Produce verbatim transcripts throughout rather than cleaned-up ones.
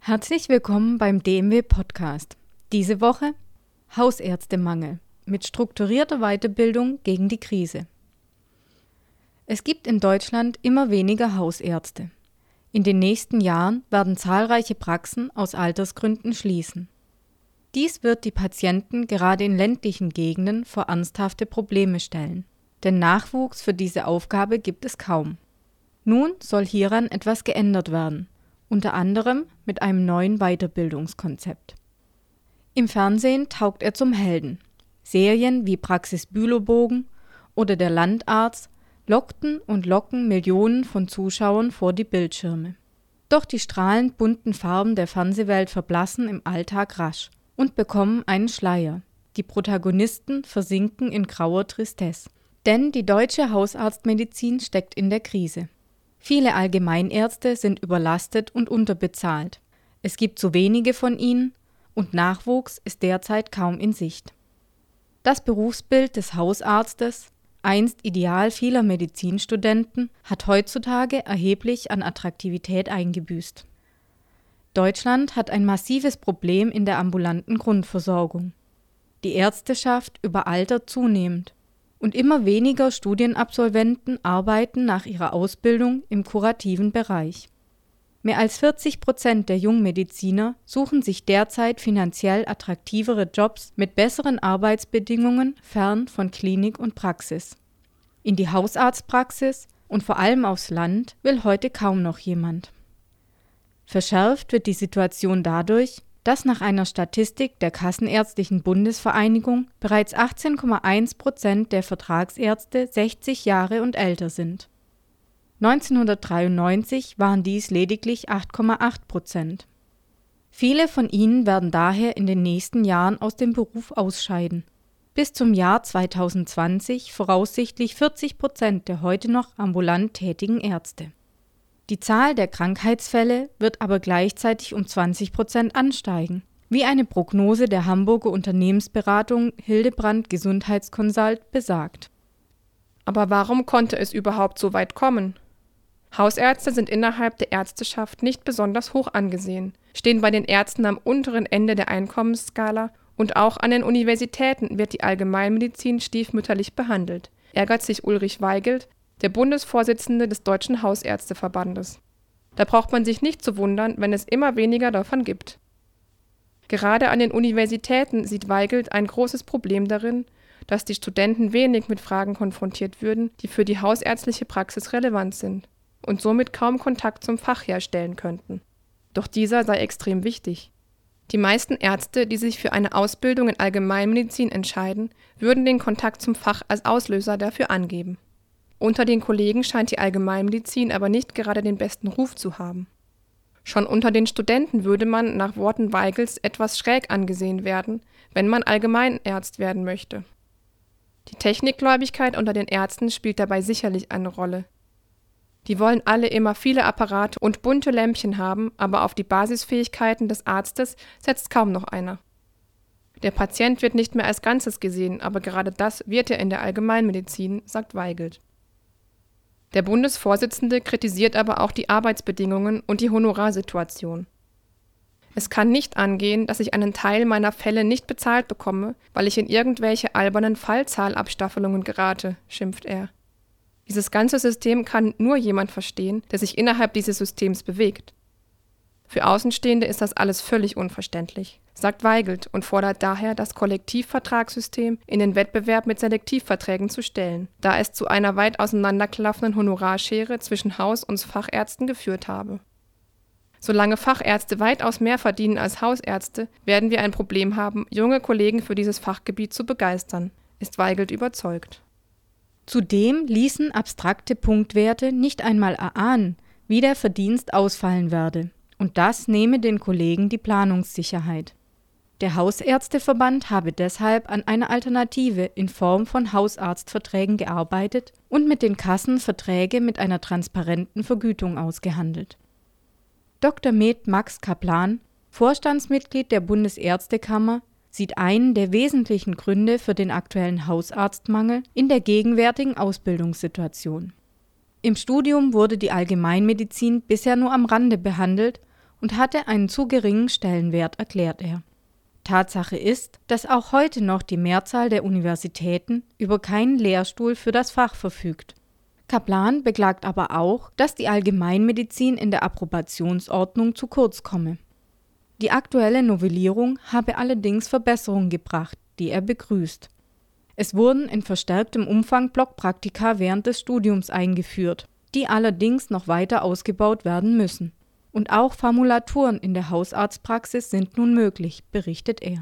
Herzlich willkommen beim D M W Podcast. Diese Woche Hausärztemangel mit strukturierter Weiterbildung gegen die Krise. Es gibt in Deutschland immer weniger Hausärzte. In den nächsten Jahren werden zahlreiche Praxen aus Altersgründen schließen. Dies wird die Patienten gerade in ländlichen Gegenden vor ernsthafte Probleme stellen, denn Nachwuchs für diese Aufgabe gibt es kaum. Nun soll hieran etwas geändert werden, unter anderem mit einem neuen Weiterbildungskonzept. Im Fernsehen taugt er zum Helden. Serien wie Praxis Bülowbogen oder Der Landarzt lockten und locken Millionen von Zuschauern vor die Bildschirme. Doch die strahlend bunten Farben der Fernsehwelt verblassen im Alltag rasch und bekommen einen Schleier. Die Protagonisten versinken in grauer Tristesse. Denn die deutsche Hausarztmedizin steckt in der Krise. Viele Allgemeinärzte sind überlastet und unterbezahlt. Es gibt zu wenige von ihnen und Nachwuchs ist derzeit kaum in Sicht. Das Berufsbild des Hausarztes, einst Ideal vieler Medizinstudenten, hat heutzutage erheblich an Attraktivität eingebüßt. Deutschland hat ein massives Problem in der ambulanten Grundversorgung. Die Ärzteschaft überaltert zunehmend und immer weniger Studienabsolventen arbeiten nach ihrer Ausbildung im kurativen Bereich. Mehr als vierzig Prozent der Jungmediziner suchen sich derzeit finanziell attraktivere Jobs mit besseren Arbeitsbedingungen fern von Klinik und Praxis. In die Hausarztpraxis und vor allem aufs Land will heute kaum noch jemand. Verschärft wird die Situation dadurch, dass nach einer Statistik der Kassenärztlichen Bundesvereinigung bereits achtzehn Komma eins Prozent der Vertragsärzte sechzig Jahre und älter sind. neunzehnhundertdreiundneunzig waren dies lediglich acht Komma acht Prozent. Viele von ihnen werden daher in den nächsten Jahren aus dem Beruf ausscheiden. Bis zum Jahr zweitausendzwanzig voraussichtlich vierzig Prozent der heute noch ambulant tätigen Ärzte. Die Zahl der Krankheitsfälle wird aber gleichzeitig um zwanzig Prozent ansteigen, wie eine Prognose der Hamburger Unternehmensberatung Hildebrand Gesundheitsconsult besagt. Aber warum konnte es überhaupt so weit kommen? Hausärzte sind innerhalb der Ärzteschaft nicht besonders hoch angesehen, stehen bei den Ärzten am unteren Ende der Einkommensskala und auch an den Universitäten wird die Allgemeinmedizin stiefmütterlich behandelt, ärgert sich Ulrich Weigelt, der Bundesvorsitzende des Deutschen Hausärzteverbandes. Da braucht man sich nicht zu wundern, wenn es immer weniger davon gibt. Gerade an den Universitäten sieht Weigelt ein großes Problem darin, dass die Studenten wenig mit Fragen konfrontiert würden, die für die hausärztliche Praxis relevant sind und somit kaum Kontakt zum Fach herstellen könnten. Doch dieser sei extrem wichtig. Die meisten Ärzte, die sich für eine Ausbildung in Allgemeinmedizin entscheiden, würden den Kontakt zum Fach als Auslöser dafür angeben. Unter den Kollegen scheint die Allgemeinmedizin aber nicht gerade den besten Ruf zu haben. Schon unter den Studenten würde man nach Worten Weigels etwas schräg angesehen werden, wenn man Allgemeinärzt werden möchte. Die Technikgläubigkeit unter den Ärzten spielt dabei sicherlich eine Rolle. Die wollen alle immer viele Apparate und bunte Lämpchen haben, aber auf die Basisfähigkeiten des Arztes setzt kaum noch einer. Der Patient wird nicht mehr als Ganzes gesehen, aber gerade das wird er in der Allgemeinmedizin, sagt Weigelt. Der Bundesvorsitzende kritisiert aber auch die Arbeitsbedingungen und die Honorarsituation. Es kann nicht angehen, dass ich einen Teil meiner Fälle nicht bezahlt bekomme, weil ich in irgendwelche albernen Fallzahlabstaffelungen gerate, schimpft er. Dieses ganze System kann nur jemand verstehen, der sich innerhalb dieses Systems bewegt. Für Außenstehende ist das alles völlig unverständlich, sagt Weigelt und fordert daher, das Kollektivvertragssystem in den Wettbewerb mit Selektivverträgen zu stellen, da es zu einer weit auseinanderklaffenden Honorarschere zwischen Haus- und Fachärzten geführt habe. Solange Fachärzte weitaus mehr verdienen als Hausärzte, werden wir ein Problem haben, junge Kollegen für dieses Fachgebiet zu begeistern, ist Weigelt überzeugt. Zudem ließen abstrakte Punktwerte nicht einmal erahnen, wie der Verdienst ausfallen werde. Und das nehme den Kollegen die Planungssicherheit. Der Hausärzteverband habe deshalb an einer Alternative in Form von Hausarztverträgen gearbeitet und mit den Kassen Verträge mit einer transparenten Vergütung ausgehandelt. Doktor med. Max Kaplan, Vorstandsmitglied der Bundesärztekammer, sieht einen der wesentlichen Gründe für den aktuellen Hausarztmangel in der gegenwärtigen Ausbildungssituation. Im Studium wurde die Allgemeinmedizin bisher nur am Rande behandelt und hatte einen zu geringen Stellenwert, erklärt er. Tatsache ist, dass auch heute noch die Mehrzahl der Universitäten über keinen Lehrstuhl für das Fach verfügt. Kaplan beklagt aber auch, dass die Allgemeinmedizin in der Approbationsordnung zu kurz komme. Die aktuelle Novellierung habe allerdings Verbesserungen gebracht, die er begrüßt. Es wurden in verstärktem Umfang Blockpraktika während des Studiums eingeführt, die allerdings noch weiter ausgebaut werden müssen. Und auch Formulaturen in der Hausarztpraxis sind nun möglich, berichtet er.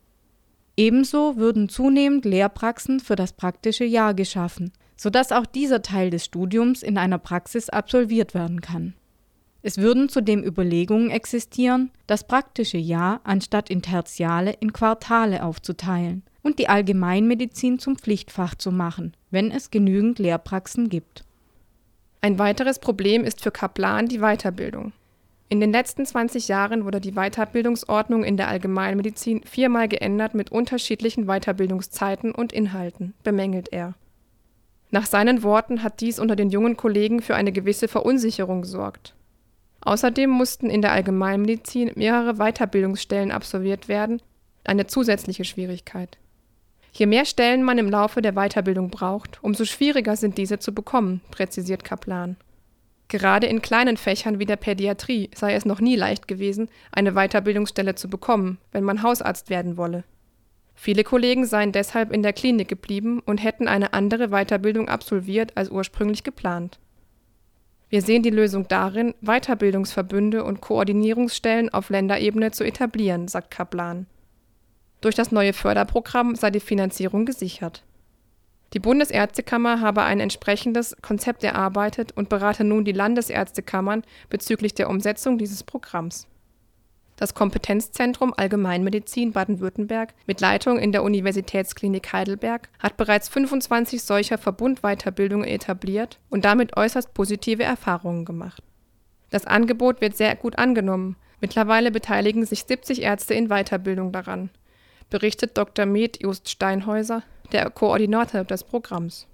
Ebenso würden zunehmend Lehrpraxen für das praktische Jahr geschaffen, sodass auch dieser Teil des Studiums in einer Praxis absolviert werden kann. Es würden zudem Überlegungen existieren, das praktische Jahr anstatt in Tertiale in Quartale aufzuteilen und die Allgemeinmedizin zum Pflichtfach zu machen, wenn es genügend Lehrpraxen gibt. Ein weiteres Problem ist für Kaplan die Weiterbildung. In den letzten zwanzig Jahren wurde die Weiterbildungsordnung in der Allgemeinmedizin viermal geändert mit unterschiedlichen Weiterbildungszeiten und Inhalten, bemängelt er. Nach seinen Worten hat dies unter den jungen Kollegen für eine gewisse Verunsicherung gesorgt. Außerdem mussten in der Allgemeinmedizin mehrere Weiterbildungsstellen absolviert werden, eine zusätzliche Schwierigkeit. Je mehr Stellen man im Laufe der Weiterbildung braucht, umso schwieriger sind diese zu bekommen, präzisiert Kaplan. Gerade in kleinen Fächern wie der Pädiatrie sei es noch nie leicht gewesen, eine Weiterbildungsstelle zu bekommen, wenn man Hausarzt werden wolle. Viele Kollegen seien deshalb in der Klinik geblieben und hätten eine andere Weiterbildung absolviert als ursprünglich geplant. Wir sehen die Lösung darin, Weiterbildungsverbünde und Koordinierungsstellen auf Länderebene zu etablieren, sagt Kaplan. Durch das neue Förderprogramm sei die Finanzierung gesichert. Die Bundesärztekammer habe ein entsprechendes Konzept erarbeitet und berate nun die Landesärztekammern bezüglich der Umsetzung dieses Programms. Das Kompetenzzentrum Allgemeinmedizin Baden-Württemberg mit Leitung in der Universitätsklinik Heidelberg hat bereits fünfundzwanzig solcher Verbundweiterbildungen etabliert und damit äußerst positive Erfahrungen gemacht. Das Angebot wird sehr gut angenommen. Mittlerweile beteiligen sich siebzig Ärzte in Weiterbildung daran, berichtet Doktor Med Just Steinhäuser, der Koordinator des Programms.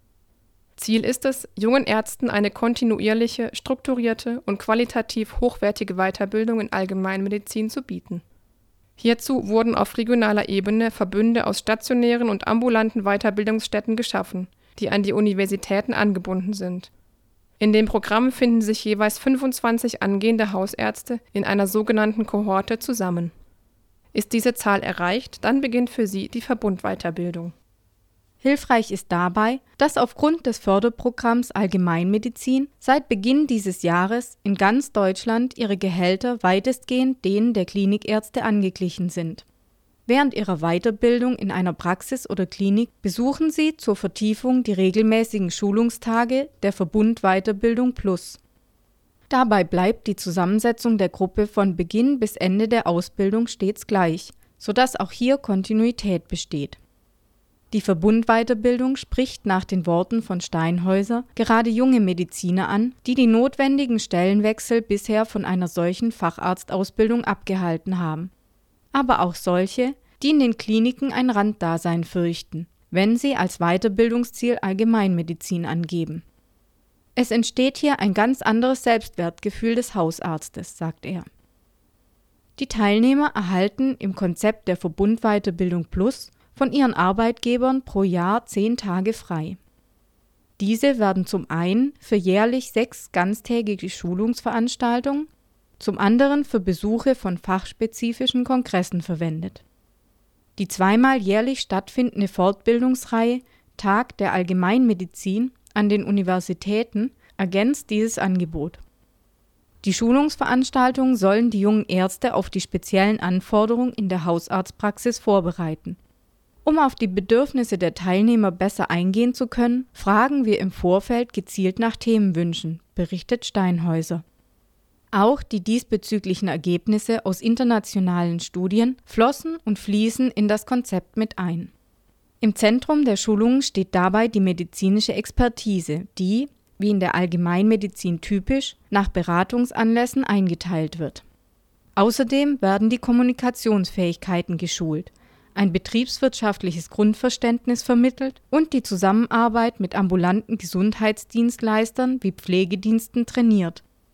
Ziel ist es, jungen Ärzten eine kontinuierliche, strukturierte und qualitativ hochwertige Weiterbildung in Allgemeinmedizin zu bieten. Hierzu wurden auf regionaler Ebene Verbünde aus stationären und ambulanten Weiterbildungsstätten geschaffen, die an die Universitäten angebunden sind. In dem Programm finden sich jeweils fünfundzwanzig angehende Hausärzte in einer sogenannten Kohorte zusammen. Ist diese Zahl erreicht, dann beginnt für sie die Verbundweiterbildung. Hilfreich ist dabei, dass aufgrund des Förderprogramms Allgemeinmedizin seit Beginn dieses Jahres in ganz Deutschland ihre Gehälter weitestgehend denen der Klinikärzte angeglichen sind. Während ihrer Weiterbildung in einer Praxis oder Klinik besuchen sie zur Vertiefung die regelmäßigen Schulungstage der Verbundweiterbildung Plus. Dabei bleibt die Zusammensetzung der Gruppe von Beginn bis Ende der Ausbildung stets gleich, sodass auch hier Kontinuität besteht. Die Verbundweiterbildung spricht nach den Worten von Steinhäuser gerade junge Mediziner an, die die notwendigen Stellenwechsel bisher von einer solchen Facharztausbildung abgehalten haben. Aber auch solche, die in den Kliniken ein Randdasein fürchten, wenn sie als Weiterbildungsziel Allgemeinmedizin angeben. Es entsteht hier ein ganz anderes Selbstwertgefühl des Hausarztes, sagt er. Die Teilnehmer erhalten im Konzept der Verbundweiterbildung Plus von ihren Arbeitgebern pro Jahr zehn Tage frei. Diese werden zum einen für jährlich sechs ganztägige Schulungsveranstaltungen, zum anderen für Besuche von fachspezifischen Kongressen verwendet. Die zweimal jährlich stattfindende Fortbildungsreihe Tag der Allgemeinmedizin an den Universitäten ergänzt dieses Angebot. Die Schulungsveranstaltungen sollen die jungen Ärzte auf die speziellen Anforderungen in der Hausarztpraxis vorbereiten. Um auf die Bedürfnisse der Teilnehmer besser eingehen zu können, fragen wir im Vorfeld gezielt nach Themenwünschen, berichtet Steinhäuser. Auch die diesbezüglichen Ergebnisse aus internationalen Studien flossen und fließen in das Konzept mit ein. Im Zentrum der Schulungen steht dabei die medizinische Expertise, die, wie in der Allgemeinmedizin typisch, nach Beratungsanlässen eingeteilt wird. Außerdem werden die Kommunikationsfähigkeiten geschult, ein betriebswirtschaftliches Grundverständnis vermittelt und die Zusammenarbeit mit ambulanten Gesundheitsdienstleistern wie Pflegediensten trainiert,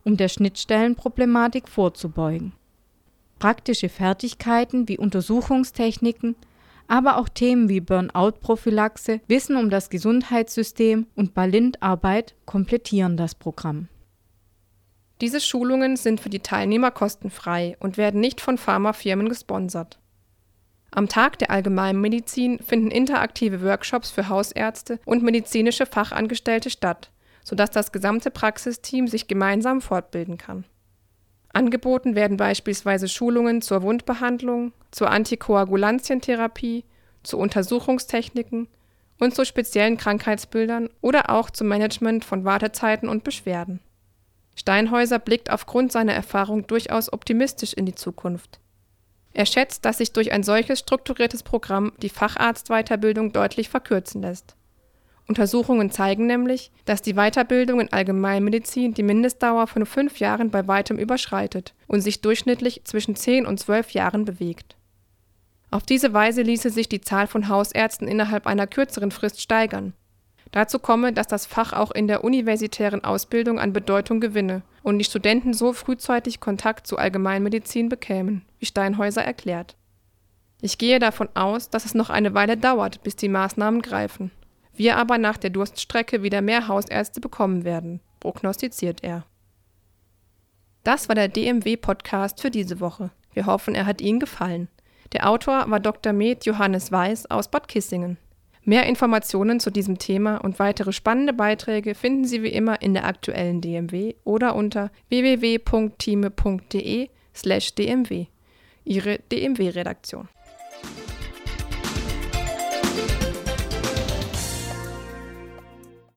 um der Schnittstellenproblematik vorzubeugen. Praktische Fertigkeiten wie Untersuchungstechniken, aber auch Themen wie Burnout-Prophylaxe, Wissen um das Gesundheitssystem und Balint-Arbeit komplettieren das Programm. Diese Schulungen sind für die Teilnehmer kostenfrei und werden nicht von Pharmafirmen gesponsert. Am Tag der Allgemeinmedizin finden interaktive Workshops für Hausärzte und medizinische Fachangestellte statt, sodass das gesamte Praxisteam sich gemeinsam fortbilden kann. Angeboten werden beispielsweise Schulungen zur Wundbehandlung, zur Antikoagulantientherapie, zu Untersuchungstechniken und zu speziellen Krankheitsbildern oder auch zum Management von Wartezeiten und Beschwerden. Steinhäuser blickt aufgrund seiner Erfahrung durchaus optimistisch in die Zukunft. Er schätzt, dass sich durch ein solches strukturiertes Programm die Facharztweiterbildung deutlich verkürzen lässt. Untersuchungen zeigen nämlich, dass die Weiterbildung in Allgemeinmedizin die Mindestdauer von fünf Jahren bei weitem überschreitet und sich durchschnittlich zwischen zehn und zwölf Jahren bewegt. Auf diese Weise ließe sich die Zahl von Hausärzten innerhalb einer kürzeren Frist steigern. Dazu komme, dass das Fach auch in der universitären Ausbildung an Bedeutung gewinne und die Studenten so frühzeitig Kontakt zu Allgemeinmedizin bekämen, wie Steinhäuser erklärt. Ich gehe davon aus, dass es noch eine Weile dauert, bis die Maßnahmen greifen. Wir aber nach der Durststrecke wieder mehr Hausärzte bekommen werden, prognostiziert er. Das war der D M W-Podcast für diese Woche. Wir hoffen, er hat Ihnen gefallen. Der Autor war Doktor med. Johannes Weiß aus Bad Kissingen. Mehr Informationen zu diesem Thema und weitere spannende Beiträge finden Sie wie immer in der aktuellen D M W oder unter w w w punkt thieme punkt d e slash d m w. Ihre D M W-Redaktion.